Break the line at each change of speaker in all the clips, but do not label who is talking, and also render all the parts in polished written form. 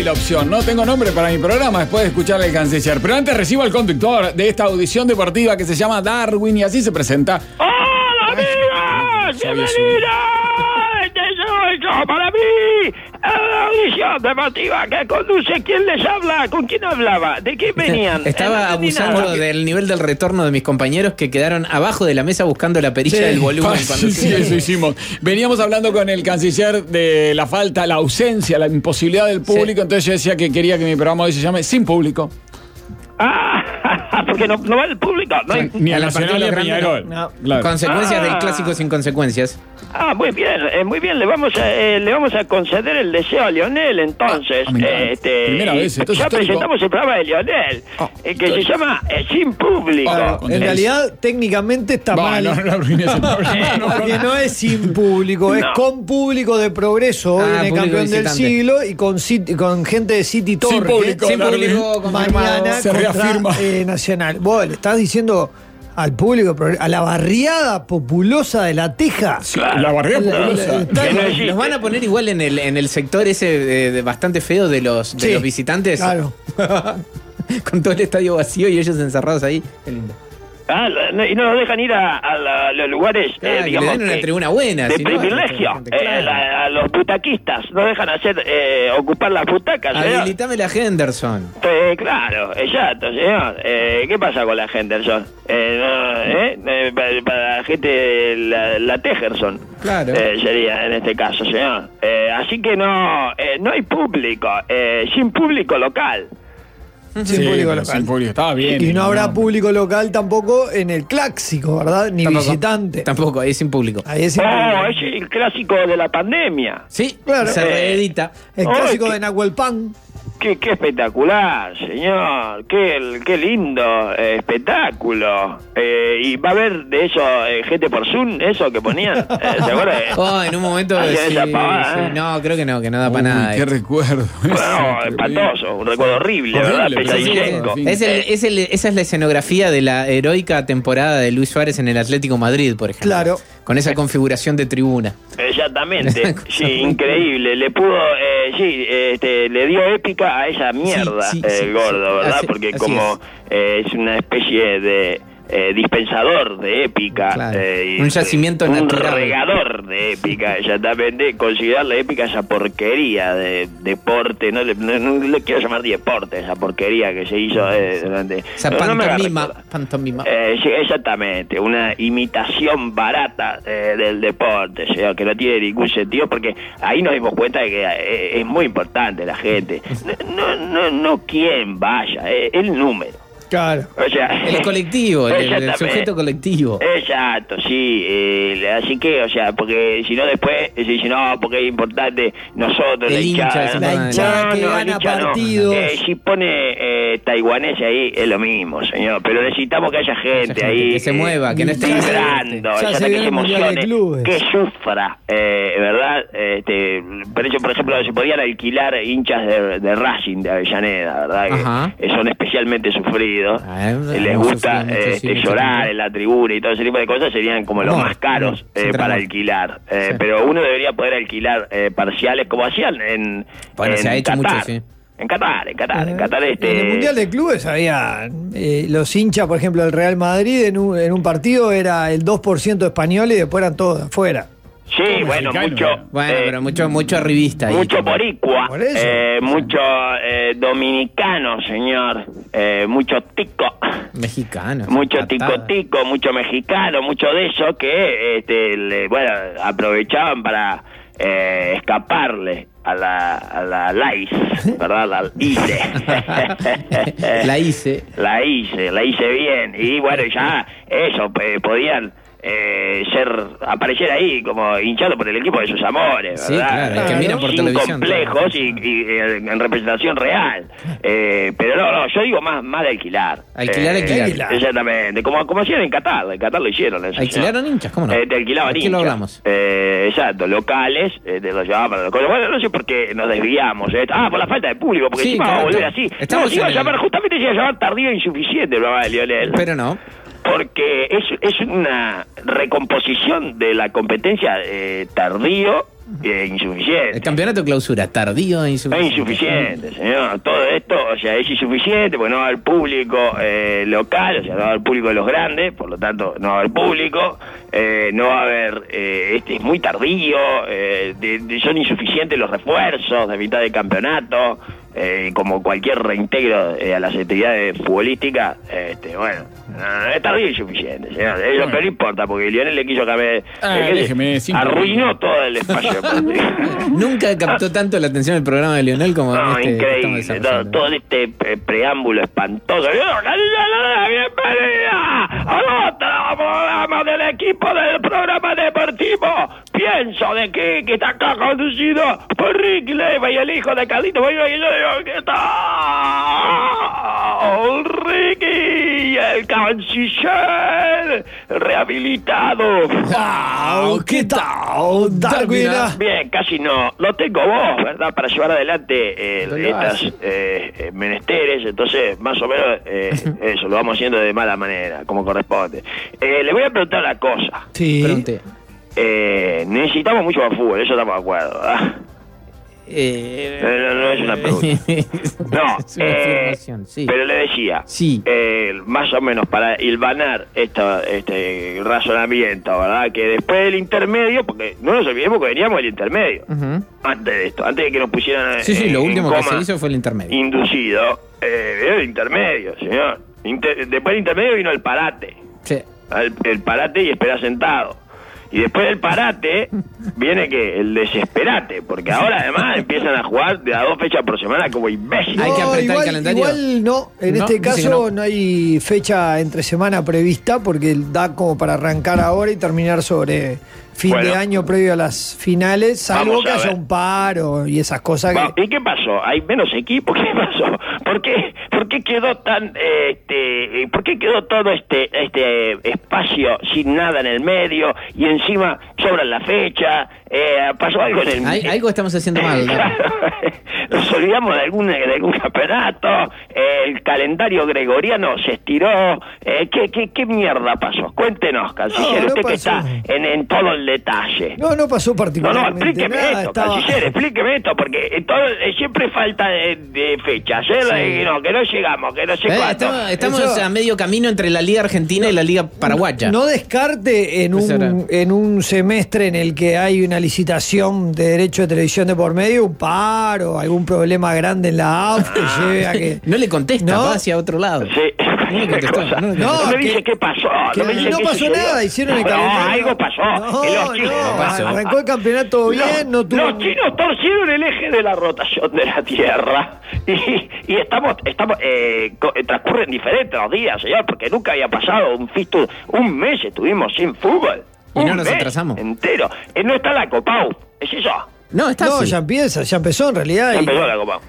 la opción. No tengo nombre para mi programa después de escucharle al canciller. Pero antes recibo al conductor de esta audición deportiva que se llama Darwin y así se presenta.
¡Hola, amigos! ¡Bienvenidos! Para mí, la audición deportiva que conduce. ¿Quién les habla? ¿Con quién hablaba? ¿De qué venían?
Estaba abusando del nivel del retorno de mis compañeros que quedaron abajo de la mesa buscando la perilla del volumen.
Sí, eso hicimos. Veníamos hablando con el canciller de la falta, la ausencia, la imposibilidad del público. Entonces yo decía que quería que mi programa hoy se llame Sin Público.
Porque no va el público. No hay...
Ni a la Nacional ni a Peñarol.
No. Claro. Consecuencias del clásico sin consecuencias.
Muy bien, muy bien. Le vamos a conceder el deseo a Lionel, entonces.
Primera vez. Entonces,
ya presentamos el programa de Lionel, que se llama Sin Público.
En realidad, técnicamente está mal.
No arruines el programa.
Porque no es sin público, es con público de Progreso, hoy en el campeón del siglo, y con gente de City Torque.
Sin público,
mañana
se reafirma.
Nacional. Vos le estás diciendo al público, a la barriada populosa de La Teja.
Claro. La barriada populosa.
Nos van a poner igual en el sector ese bastante feo de los visitantes.
Claro.
Con todo el estadio vacío y ellos encerrados ahí. Qué lindo.
Y no nos dejan ir a los lugares,
claro,
digamos,
que le den una tribuna buena,
de privilegio. A los butaquistas no dejan ocupar las butacas.
Habilitame la Henderson.
Claro, exacto, señor. ¿Qué pasa con la Henderson? Para la gente, la Tejerson.
Claro.
Sería en este caso, señor. Así que no hay público, sin público local.
Sin público local.
Sin público, estaba bien.
Y no habrá público local tampoco en el clásico, ¿verdad? Ni
tampoco,
visitante.
Tampoco, ahí es sin público.
Ahí es sin público.
Es el clásico de la pandemia.
Sí,
claro.
Se reedita.
El clásico de Nahuelpan.
Qué espectacular, señor. Qué lindo espectáculo. Y va a haber de eso gente por Zoom, eso que ponían. ¿Se acuerdan?
En un momento sí. No, creo que no da para nada.
Qué recuerdo.
Espantoso, un recuerdo horrible, ¿verdad?
Esa es la escenografía de la heroica temporada de Luis Suárez en el Atlético Madrid, por ejemplo.
Claro.
Con esa configuración de tribuna.
Exactamente. Sí, increíble. Le pudo, le dio épica a esa mierda, el gordo, ¿verdad? Porque como es una especie de dispensador de épica,
claro. Un yacimiento natural,
un regador de épica, exactamente. Considerar la épica esa porquería de deporte, no le quiero llamar deporte, esa porquería que se hizo durante
esa pantomima.
Sí, exactamente, una imitación barata del deporte, o sea, que no tiene ningún sentido, porque ahí nos dimos cuenta de que es muy importante la gente, no quién vaya, el número.
Claro.
O sea,
el colectivo, el sujeto colectivo.
Exacto, sí. Así que, o sea, porque si no después se dice, no, porque es importante nosotros,
la hinchada que gana partidos.
Si pone taiwanés ahí, es lo mismo, señor. Pero necesitamos que haya gente ahí.
Que se mueva, que no esté
vibrando, que se emocione, que sufra, ¿verdad? Por eso, por ejemplo, se podían alquilar hinchas de Racing, de Avellaneda, ¿verdad? Que son especialmente sufridos. Les gusta llorar en la tribuna y todo ese tipo de cosas, serían como los más caros para alquilar. Pero uno debería poder alquilar parciales como hacían en
se ha hecho
Qatar.
Mucho, sí.
En Qatar.
En el Mundial de Clubes había los hinchas, por ejemplo, del Real Madrid en un partido era el 2% español y después eran todos de afuera.
Sí, bueno,
pero mucho arribista.
Mucho boricua, mucho dominicano, señor, mucho tico.
Mexicano.
Mucho tico, mucho mexicano, mucho de eso que, aprovechaban para escaparle a la ICE, ¿verdad? La ICE. La hice bien. Y bueno, ya eso, podían aparecer ahí como hinchado por el equipo de sus amores, ¿verdad?
Sí, claro, que miran por
sin
televisión,
complejos y en representación real. Pero no, yo digo más de alquilar.
Alquilar.
Exactamente, como hacían en Qatar lo hicieron.
¿Alquilaron hinchas? ¿Cómo no?
Te alquilaban hinchas.
Aquí lo hablamos.
Exacto, locales, te los llevaban para los cosas. Bueno, no sé por qué nos desviamos. Por la falta de público, porque encima va a volver así. Se iba a llamar tardío e insuficiente el programa de Lionel.
Pero no.
Porque es una recomposición de la competencia tardío insuficiente.
El campeonato clausura, tardío e insuficiente.
Es insuficiente, señor. Todo esto, o sea, es insuficiente porque no va a haber público local, o sea, no va a haber público de los grandes, por lo tanto, no va a haber público, no va a haber, es muy tardío, son insuficientes los refuerzos de mitad de campeonato, como cualquier reintegro a las actividades futbolísticas, bueno, es tardío y insuficiente, señor. Es lo que no importa, porque Lionel le quiso cambiar, arruinó todo el espacio.
Nunca captó tanto la atención el programa de Lionel como
increíble, todo este preámbulo espantoso. ¡Bienvenida a otro programa del equipo del programa deportivo! Pienso de que está acá conducido por Ricky Leva y el hijo de Carlito. Y yo digo, ¿qué tal? Ricky, el canciller rehabilitado.
¿Qué tal, Darwin?
Bien, casi no. Lo tengo vos, ¿verdad? Para llevar adelante estas menesteres. Entonces, más o menos, eso lo vamos haciendo de mala manera, como corresponde. Le voy a preguntar una cosa.
Sí.
Pregunté.
Necesitamos mucho más fútbol, eso estamos de acuerdo, ¿verdad? No es una pregunta. No,
es una afirmación, sí.
Pero le decía,
sí.
Más o menos para hilvanar este razonamiento, ¿verdad? Que después del intermedio, porque no nos olvidemos que veníamos del intermedio, antes de esto, antes de que nos pusieran
sí, lo último que se hizo fue el intermedio.
Inducido, el intermedio, señor. Después del intermedio vino el parate.
Sí.
El parate y esperar sentado. Y después del parate viene que el desesperate, porque ahora además empiezan a jugar de a 2 fechas por semana como imbéciles.
Hay que apretar el calendario.
Igual no, en este caso no hay fecha entre semana prevista porque da como para arrancar ahora y terminar sobre fin de año previo a las finales, salvo que haya un paro y esas cosas.
¿Y qué pasó? ¿Hay menos equipos? ¿Qué pasó? ¿Por qué quedó tan por qué quedó todo este espacio sin nada en el medio y encima sobran la fecha? Pasó algo en el medio.
Algo estamos haciendo mal, ¿no?
Nos olvidamos de algún campeonato, el calendario gregoriano se estiró. ¿Qué mierda pasó? Cuéntenos, canciller, usted que está en todo el detalle.
No pasó particularmente.
No, explíqueme
nada,
esto, canciller, explíqueme esto, porque siempre falta de fechas, que no llegamos, que no sé cuánto.
Estamos a medio camino entre la Liga Argentina y la Liga Paraguaya.
No descarte en un semestre en el que hay una licitación de derecho de televisión de por medio, un paro, algún problema grande en la AUF que lleve a que...
No le contesta, va hacia otro lado.
Sí.
No le contestó.
No me dice qué pasó.
No pasó nada, hicieron el calendario.
Algo pasó.
Arrancó el campeonato bien, no tuvo...
Los chinos torcieron el eje de la rotación de la Tierra y estamos transcurren diferentes los días, señor, porque nunca había pasado un mes estuvimos sin fútbol.
Y no nos atrasamos.
Entero. No está la Copa UF, ¿es eso?
No, está así.
Ya empezó en realidad.
Ya empezó la Copa UF.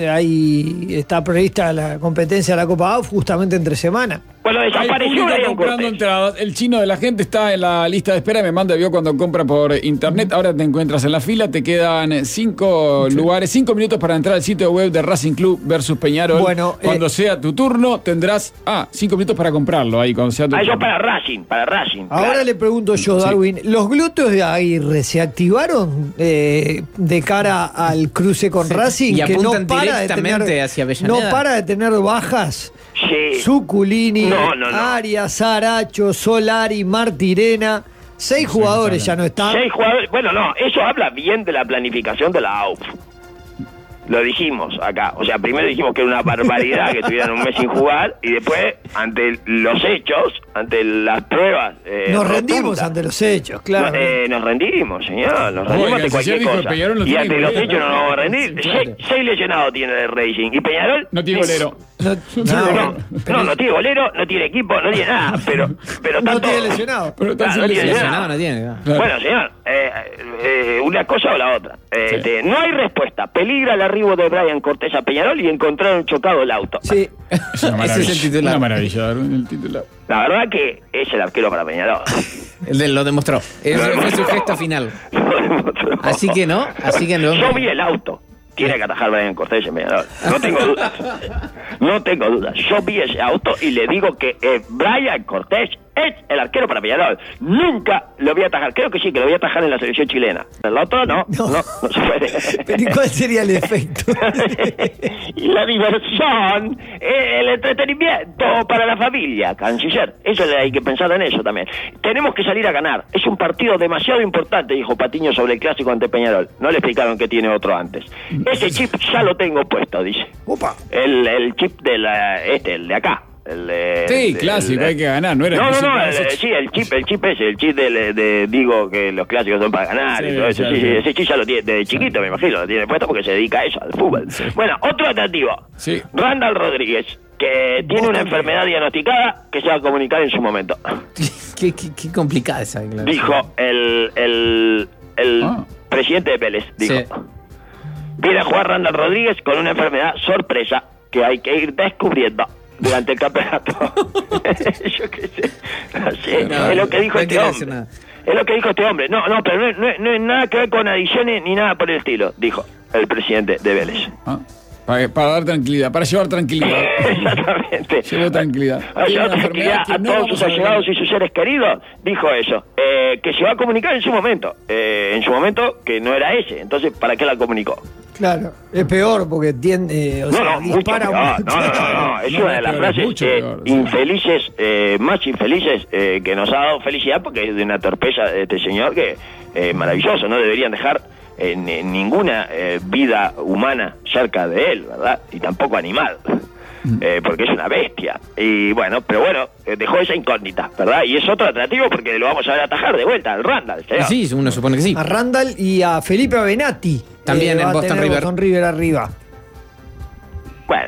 Ahí está prevista la competencia de la Copa AUF justamente entre semana.
Bueno, desapareció
comprando entradas. El chino de la gente está en la lista de espera. Me manda, vio cuando compra por internet. Ahora te encuentras en la fila. Te quedan 5 lugares, 5 minutos para entrar al sitio web de Racing Club versus Peñarol.
Bueno,
cuando sea tu turno, tendrás 5 minutos para comprarlo. Ahí, cuando sea tu turno.
Eso para Racing.
Ahora claro. Le pregunto yo, Darwin, ¿los glúteos de Aguirre se activaron de cara al cruce con Racing?
Y
que
apuntan no para directamente hacia Avellaneda.
No para de tener bajas.
Sí.
Suculini, Arias, Saracho, Solari, Martirena. 6 jugadores ya no están.
6 jugadores. Bueno, no, eso habla bien de la planificación de la AUF. Lo dijimos acá. O sea, primero dijimos que era una barbaridad que estuvieran un mes sin jugar y después, ante los hechos, ante las pruebas...
nos rendimos ante los hechos, claro.
Nos rendimos, señor. Nos rendimos ante cualquier cosa. Y ante los hechos no nos vamos a rendir. 6 lesionados tiene el Racing. ¿Y Peñarol?
No tiene golero.
No tiene golero, no tiene equipo, no tiene nada. Pero
no tiene lesionado.
No tiene lesionado, no tiene.
Bueno, señor, una cosa o la otra. No hay respuesta. Peligra el arribo de Brian Cortés a Peñarol y encontraron chocado el auto.
Sí.
Ese es el titular. Una maravilla, el titular.
La verdad que es el arquero para Peñarol.
Lo demostró. Ese fue su gesto final. Así que no.
Yo vi el auto. Tiene que atajar Brian Cortés en Peñarol. No tengo dudas. Yo vi ese auto y le digo que Brian Cortés es el arquero para Peñarol. Nunca lo voy a atajar. Creo que sí, que lo voy a atajar en la selección chilena. El otro no se puede.
Pero ¿y cuál sería el efecto?
Y la diversión, el entretenimiento para la familia, canciller. Eso hay que pensar en eso también. Tenemos que salir a ganar. Es un partido demasiado importante, dijo Patiño sobre el clásico ante Peñarol. No le explicaron que tiene otro antes. Ese chip ya lo tengo puesto, dice.
Opa.
El chip de el de acá.
Clásico, hay que ganar, no era
el chip ese, el chip digo que los clásicos son para ganar y todo eso. Ese chip ya lo tiene desde chiquito, me imagino, lo tiene puesto porque se dedica a eso, al fútbol. Sí. Bueno, otro atractivo. Sí. Randall Rodríguez, que tiene una enfermedad diagnosticada que se va a comunicar en su momento.
Qué complicada esa declaración.
Dijo el presidente de Vélez, dijo. Sí. Viene a jugar Randall Rodríguez con una enfermedad sorpresa que hay que ir descubriendo durante el campeonato. Yo qué sé. No sé. Es lo que dijo este hombre. Es lo que dijo este hombre. No, pero no es nada que ver con adiciones ni nada por el estilo, dijo el presidente de Vélez.
Para dar tranquilidad, para llevar tranquilidad.
Exactamente.
Llevar tranquilidad.
Llevar tranquilidad a todos sus allegados y sus seres queridos. Dijo eso. Que se va a comunicar en su momento. En su momento que no era ese. Entonces, ¿para qué la comunicó?
Claro, es peor porque tiende, dispara mucho.
No, es una de las frases infelices, más infelices que nos ha dado felicidad porque es de una torpeza de este señor que maravilloso, no deberían dejar ninguna vida humana cerca de él, ¿verdad? Y tampoco animal. Porque es una bestia. Y bueno, dejó esa incógnita, ¿verdad? Y es otro atractivo porque lo vamos a ver atajar de vuelta al Randall.
Sí, uno supone que sí.
A Randall y a Felipe Avenatti.
También en Boston River.
Boston River arriba.
Bueno.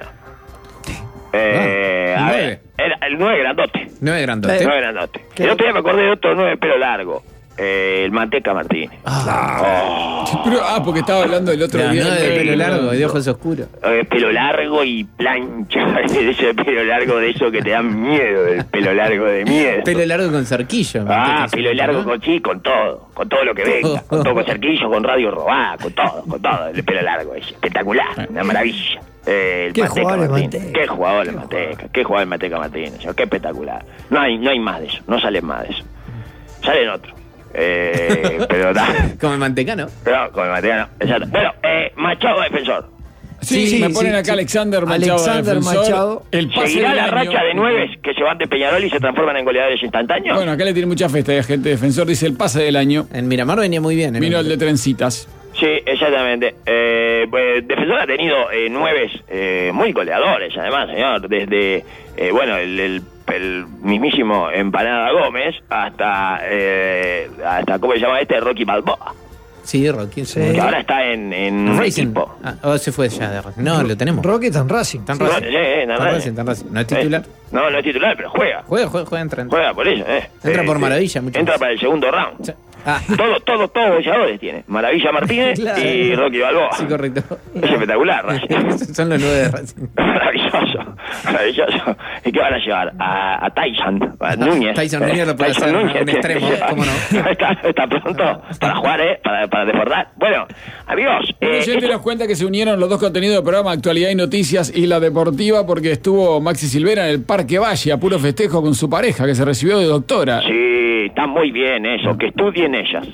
A ver, era el 9 grandote.
9 grandote.
El otro día me acordé de otro 9 pelo largo. El Manteca Martínez.
Porque estaba hablando del otro día.
De pelo largo y de ojos oscuros.
Pelo largo y plancha. Ese pelo largo de eso que te dan miedo. El pelo largo de miedo.
Pelo largo con cerquillo.
Pelo largo con todo. Con todo lo que venga. Con todo, con cerquillo, con radio robada, con todo. El pelo largo ese. Espectacular. Una maravilla.
Qué jugador el Manteca.
Qué jugador el Manteca. Qué jugador el Manteca Martínez. Qué espectacular. No hay más de eso. No salen más de eso. Salen otros. Pero
como el Mantecano.
No, como el Mantecano, exacto. Bueno, Machado defensor.
Sí, me ponen acá Alexander Machado.
¿Seguirá la racha de 9 que se van de Peñarol y se transforman en goleadores instantáneos?
Bueno, acá le tiene mucha fe esta gente defensor. Dice el pase del año.
En Miramar venía muy bien.
Vino el de trencitas.
Sí, exactamente. Defensor ha tenido 9 muy goleadores, además, señor. Desde, el mismísimo Empanada Gómez hasta ¿cómo se llama Rocky Balboa.
Sí, Rocky. Sí.
Que ahora está en
Racing. Se fue ya de Racing. No, lo tenemos.
Rocky está en Racing.
Está en Racing. ¿No es titular?
No es titular, pero juega.
Entra.
Juega por eso,
Entra por Maravilla.
Entra para el segundo round. Sí. Todos goleadores tiene. Maravilla Martínez y Rocky Balboa.
Sí, correcto.
Es espectacular, Racing.
Son los 9 de Racing.
Maravilloso. ¿Y qué van a llevar? A Tyson, a Núñez.
Tyson Núñez lo puede hacer un extremo, ¿cómo no?
Está pronto para jugar, para desbordar. Bueno, amigos.
Te das cuenta que se unieron los dos contenidos del programa Actualidad y Noticias y la Deportiva porque estuvo Maxi Silvera en el Parque Valle a puro festejo con su pareja que se recibió de doctora.
Sí, está muy bien eso, que estudien ellas.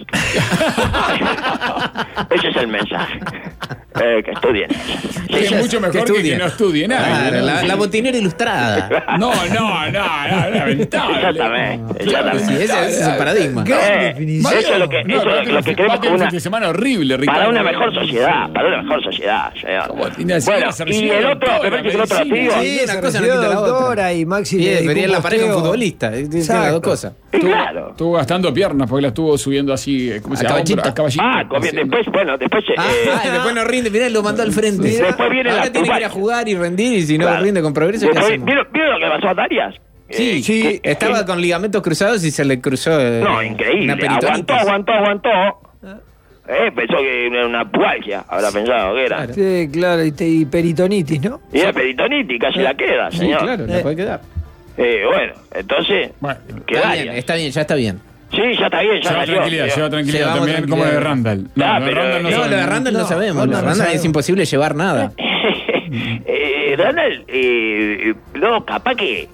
Ese es el mensaje. Que estudien.
Es mucho mejor que no estudien nada.
Claro, la botinera ilustrada.
No, lamentable.
Exactamente.
Sí, ese es el paradigma.
Eso es lo que creemos que
una semana horrible, Ricardo.
Para una mejor sociedad. Bueno, y el otro, me parece que el otro activo.
Sí, una cosa no quita la otra. Y Maxi
debería la pareja un futbolista. Tiene las dos cosas.
Claro.
Estuvo gastando piernas porque la estuvo subiendo así, ¿cómo se llama? A caballito.
Después.
Después no rinde, mirá, lo mandó al frente.
Después viene
ahora tiene que ir a jugar y rendir, y si no rinde con progreso, ¿qué hacemos?
¿Vieron lo que le pasó a Darias?
Sí, estaba con ligamentos cruzados y se le cruzó.
Increíble. Aguantó. Pensó que era una pualgia, habrá pensado que era.
Claro. Sí, claro, y peritonitis, ¿no?
Y la peritonitis casi la queda, señor.
Sí, claro, la puede quedar.
Bueno, entonces,
está bien, ya está bien.
Sí, ya está bien,
lleva tranquilidad también, como lo de Randall.
Lo de Randall no sabemos. Lo de Randall es imposible llevar nada.
Randall, capaz que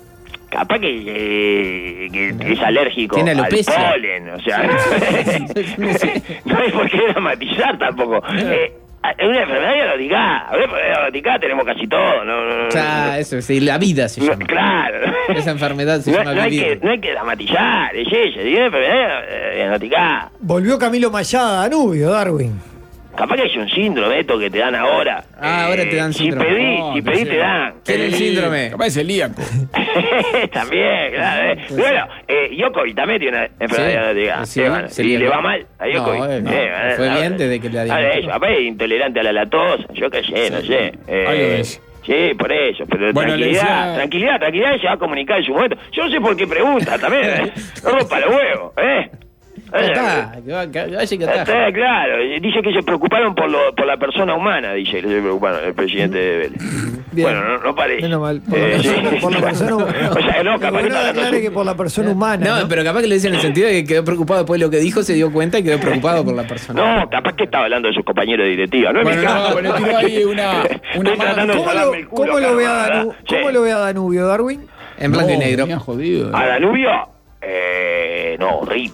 capaz que es alérgico
al
polen, o sea, no hay por qué dramatizar tampoco. Es una enfermedad diagnosticada, tenemos casi todo. No.
Eso, sí, la vida se llama.
Claro.
Esa enfermedad se llama vivir.
No hay que dramatizar, es ella, es una enfermedad diagnosticada.
Volvió Camilo Mayada, Danubio, Darwin.
Capaz que es un síndrome esto que te dan ahora.
Ahora te dan síndrome.
Si pedís te dan.
¿Qué es el síndrome?
Capaz es celíaco.
También, claro. Bueno, Djokovic también tiene una enfermedad diagnosticada.
Sí,
y le va mal a Djokovic.
Fue bien desde que le diagnosticaron.
Capaz es intolerante a la lactosa, yo qué sé, no sé. Sí, por eso, pero bueno, tranquilidad, se va a comunicar en su momento. Yo no sé por qué pregunta también, no rompa los huevos,
Está,
claro, dice que se preocuparon por la persona humana, dice que se preocuparon el presidente de Vélez.
Bien.
Bueno, no parece.
Menos mal, por la persona humana.
O sea, no, capaz
que por la persona humana.
No, pero capaz que le dicen en el sentido de que quedó preocupado después de lo que dijo, se dio cuenta y quedó preocupado por la persona.
No, capaz que estaba hablando de sus compañeros de directiva, ¿no?
Bueno, tiró ahí una
¿Cómo lo
ve a Danubio, Darwin?
En blanco y negro.
Jodido.
¿A Danubio? No, horrible.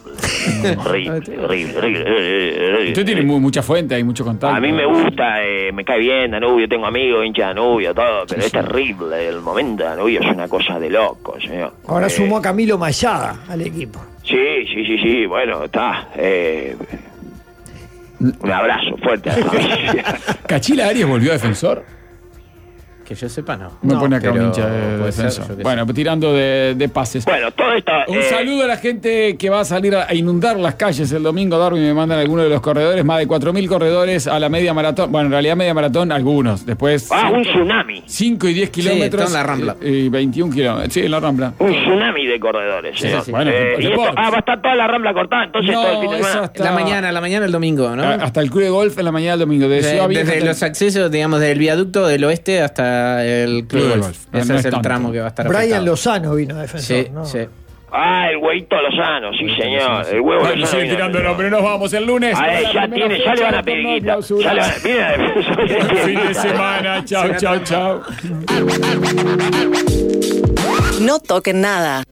Usted tiene mucha fuente, hay mucho contacto.
A mí me gusta, me cae bien Danubio, tengo amigos, hincha de Danubio, todo, pero es terrible. El momento de Danubio es una cosa de loco, señor.
Ahora sumó a Camilo Mayada al equipo.
Sí, bueno, está. Un abrazo fuerte a la familia.
¿Cachila Arias volvió a Defensor?
Que yo sepa, no.
Me pone acá un hincha de Defensor. Bueno, tirando de pases.
Bueno, todo esto...
Un saludo a la gente que va a salir a inundar las calles el domingo. Darwin me mandan algunos de los corredores. Más de 4.000 corredores a la media maratón. Bueno, en realidad media maratón, algunos. Después...
un tsunami.
5 y 10 kilómetros.
Sí, en la Rambla.
Y 21 kilómetros. Sí, en la Rambla.
Un tsunami de corredores.
Sí.
Bueno,
va a estar toda la Rambla cortada, entonces todo el fin de semana.
La mañana el domingo, ¿no?
Hasta el club de golf en la mañana del domingo.
Desde los accesos, digamos, del viaducto del oeste hasta el club de golf. Ese es el tramo que va a estar
Brian
afectado.
Lozano vino a Defensor, ¿no?
Sí.
El huevito Lozano, sí señor. El huevo
Bueno,
Lozano.
sigue tirando, pero nos vamos el lunes.
Ya le van a pedir guita.
Fin de semana. Chau.
No toquen nada.